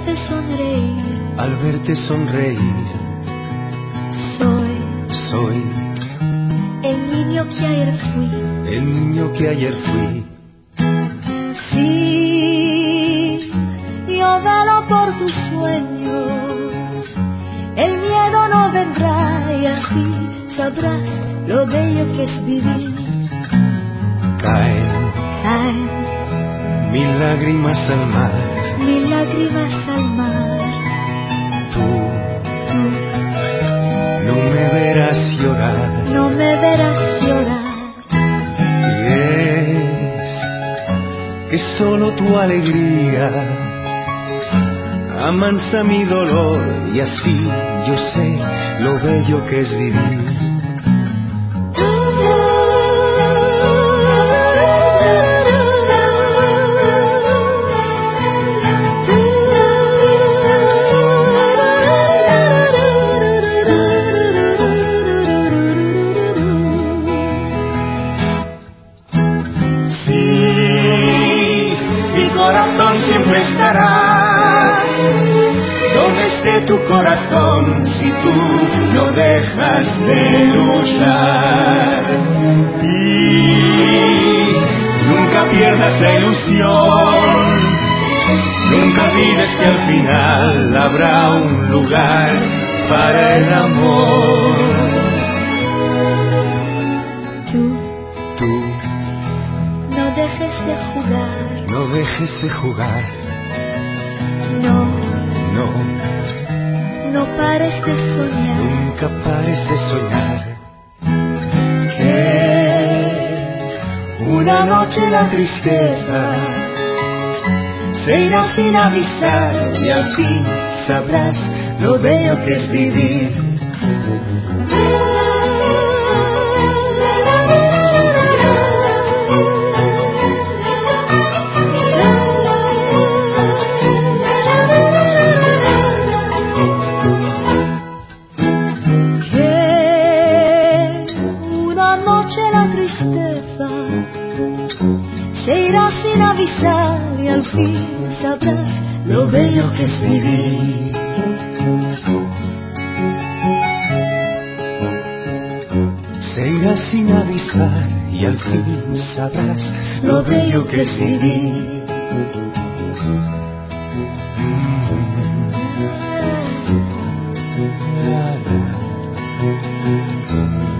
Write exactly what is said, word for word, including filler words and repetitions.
verte sonreír, al verte sonreír, soy, soy el niño que ayer fui, el niño que ayer fui. Sí, yo velo por tus sueños, el miedo no vendrá y así sabrás lo bello que es vivir. Caen, Caen mil lágrimas al mar, mil lágrimas al mar. tú, Tú no me verás llorar, no me verás llorar. y es que solo tu alegría amansa mi dolor, y así yo sé lo bello que es vivir. Siempre estará donde esté tu corazón, si tú no dejas de luchar. Y nunca pierdas la ilusión, nunca olvides que al final habrá un lugar para el amor. Tú, Tú no dejes de jugar. no dejes de jugar, No, no, no pares de soñar. nunca pares de soñar. Que una noche la tristeza se irá sin avisar, y al fin sabrás lo bello que es vivir. Se irá sin avisar y al fin sabrás lo bello que es vivir. Se irá sin avisar y al fin sabrás lo bello que es vivir. Mm.